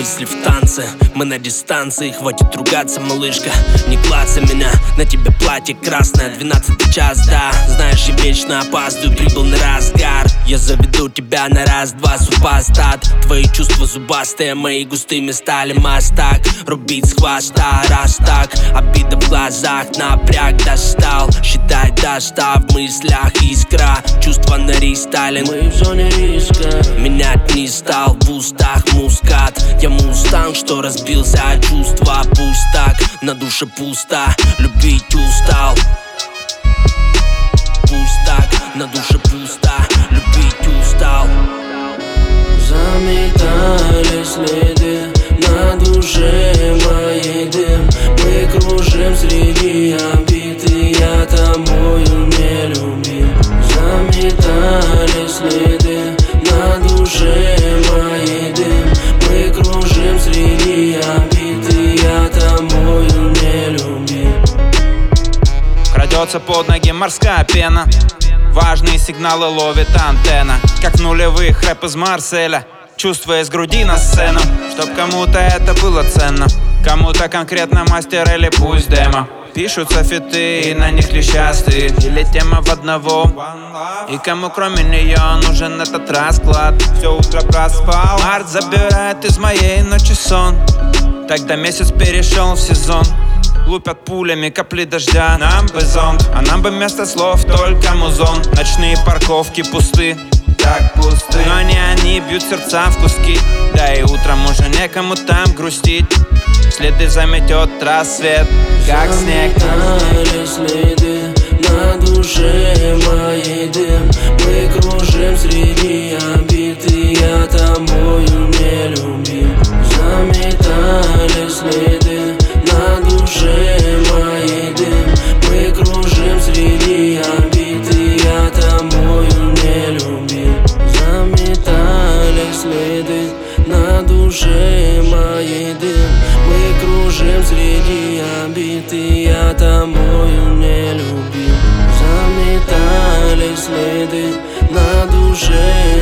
мысли в танце, мы на дистанции. Хватит ругаться, малышка, не клацай меня. На тебе платье красное, 12 час, да. Знаешь, я вечно опаздываю, прибыл на разгар. Я заведу тебя на раз-два, супостат. Твои чувства зубастые, мои густыми стали мастак. Рубить с хвоста, раз так. Обида в глазах, напряг достал. Считай до 100 в мыслях искра. Чувства на рестайлинг, мы в зоне риска. Менять не стал, в устах мускат. Я мустанг, что разбился от чувства. Пусть так, на душе пусто, любить устал. Пусть так, на душе пусто, любить устал. Заметали следы на душе моей дым. Мы кружим среди обид, и я тобою не любил. Заметали следы на душе моей дым. Мы кружим среди обид, и я тобою не любил. Крадется под ноги морская пена. Важные сигналы ловит антенна. Как в нулевых рэп из Марселя. Чувства из груди на сцену. Чтоб кому-то это было ценно. Кому-то конкретно мастер или пусть демо. Пишутся фиты, и на них клещастые. Или тема в одного. И кому кроме нее нужен этот расклад. Все утро проспал. Март забирает из моей ночи сон. Тогда месяц перешел в сезон. Лупят пулями капли дождя. Нам бы зонт, а нам бы вместо слов только музон. Ночные парковки пусты, так пусты. Но не они бьют сердца в куски. Да и утром уже некому там грустить. Следы заметет рассвет, как снег. Заметали следы на душе моей дым. Мы кружим среди обид, и я тобою не любил. Заметали следы на душе моей дым. Мы кружим среди обид, и я тобою не любил. Заметали следы на душе моей дым. Мы кружим среди обид, и я тобою не любил. Заметали следы на душе